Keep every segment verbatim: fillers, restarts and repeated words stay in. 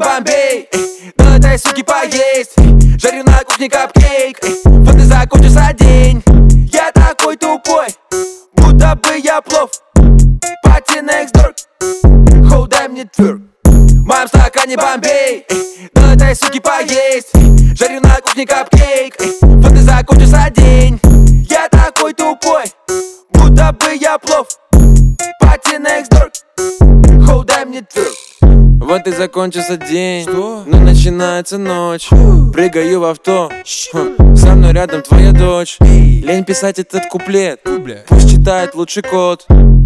Бомбей, дай этой суки поесть. Жарю на кухне капкейк, вот и закончился день. Я такой тупой, будто бы я плов. Party next door, хоу, дай мне тверк. В моем стакане Бомбей, дай этой суки поесть. Жарю на кухне капкейк, вот и закончился день. Я такой тупой, будто бы я плов. Party next door, хоу, дай мне тверк. Вот и закончился день, Что? но начинается ночь. Прыгаю в авто, Ха, со мной рядом твоя дочь. Лень писать этот куплет, пусть читает лучший код.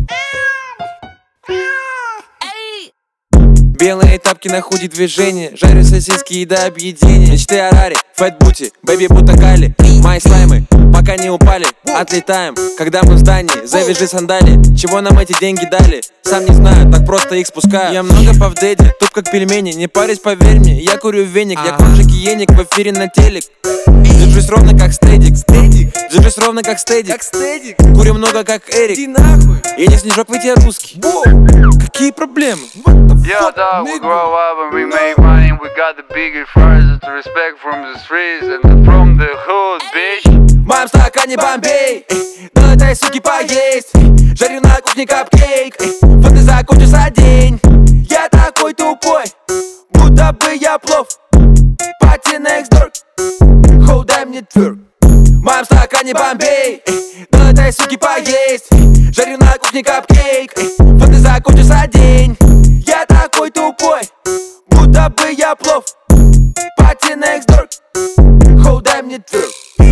Белые тапки на худи движение, жарю сосиски и до объедения. Мечты о раре, фэт бути, бэби бутакали. Мои слаймы пока не упали, отлетаем, когда мы в здании. Завяжи сандали, чего нам эти деньги дали? Сам не знаю, так просто их спускаю. Я много павдеди, туп как пельмени. Не парись, поверь мне, я курю веник. Я конжик и еник в эфире на телек. Держусь ровно как стедик, держусь ровно как стедик. Курю много как Эрик. Я не снежок, ведь я русский. Какие проблемы? Yo, dog, we grow up and we make money. We got the biggest fries to respect from the streets and from the hood, bitch. В моем стакане Бомбей, дай этой суки поесть. Жарю на кухне капкейк, вот и закончился день. Я такой тупой, будто бы я плов. Party next door, хоу, дай мне тверк. В моем стакане Бомбей, дай этой суки поесть. Жарю на кухне капкейк, вот и закончился день. Я такой тупой, будто бы я плов. Party next door, хоу, дай мне тверк.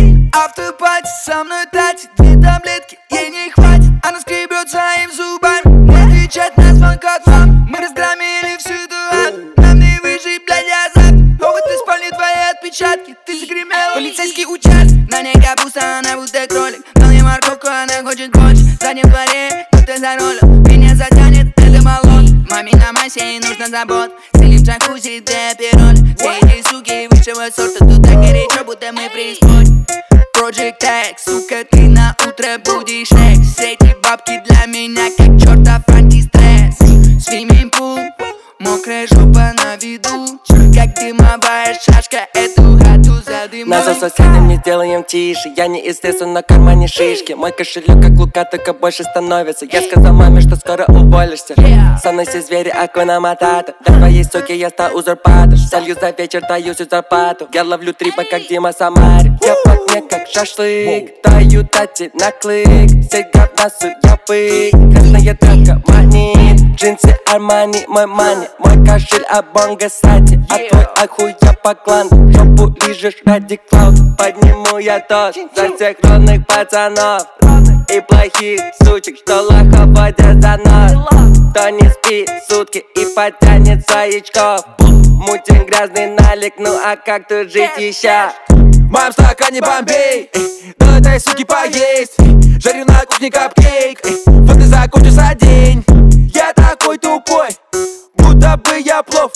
Автопати со мной тратит две таблетки, ей не хватит. Она скребет своим зубами, не отвечать на звонок от мам. Мы разгромили всю эту аду, нам не выжить, блядь, азарт. Ого, ты спалил твои отпечатки, ты загремел полицейский участок. На ней капуста, она будто кролик, дал ей морковку, она хочет больше. В заднем дворе кто-то за рулем, меня затянет, это болот. Маме на массе, ей нужно забот. Стелим джакузи, для пироль. Все эти суки высшего сорта, тут так горячо, будто мы преисподь. Project X, сука, ты на утро будешь экс. Все эти бабки для меня как чертов антистресс. Свимминг-пул, мокрая жопа на виду, как дымовая шашка, эту хату задымай. Нас за соседям не сделаем тише. Я не из леса, на кармане шишки. Мой кошелек как лука, только больше становится. Я сказал маме, что скоро уволишься. Со мной все звери, акуна матата. Для твоей суки я стал узурпатор. Солью за вечер, даю всю зарплату. Я ловлю трипа, как Дима Самари. Я по мне как шашлык, даю тати на клик. Сега в носу, я пык. Красная тряпка, манит. Джинсы Армани, мой мани. Мой кошель Абонга Сати. А твой ахуй я по клану. Жопу лижешь ради клауд. Подниму я тост за всех ровных пацанов и плохих сучек, что лохо водят за нос. Кто не спит сутки и потянет своячков. Мутин грязный налик, ну а как тут жить еще? В моем стакане Бомбей, дай этой суки поесть. Жарю на кухне капкейк, вот и закончился день. Я такой тупой, будто бы я плов.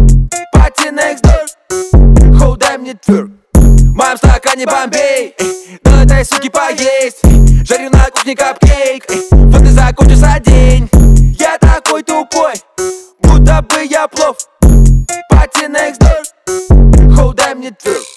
Party next door, хоу, дай мне тверк. В моем стакане Бомбей, дай этой суки поесть. Жарю на кухне капкейк, вот и закончился день. Я такой тупой, будто бы я плов. Party next door, хоу, дай мне тверк.